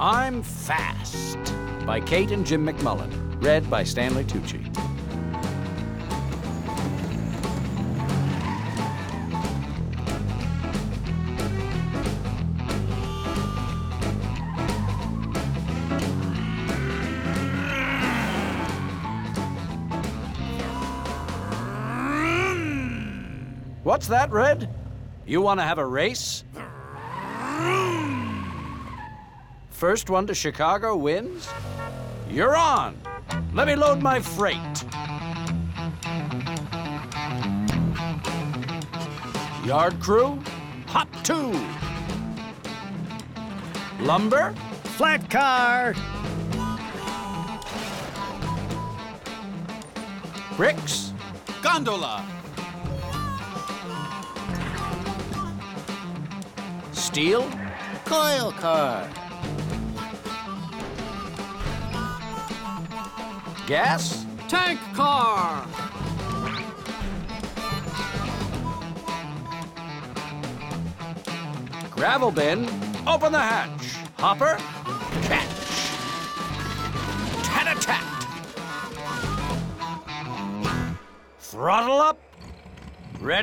I'm Fast by Kate and Jim McMullen. Read by Stanley Tucci. What's that, Red? You want to have a race? First one to Chicago wins? You're on. Let me load my freight. Yard crew, hop 2. Lumber, Flat car! bricks, Gondola! steel, Coil car. gas, Tank car! gravel bin, open the hatch. Hopper, catch. Tat-a-tat. Throttle up,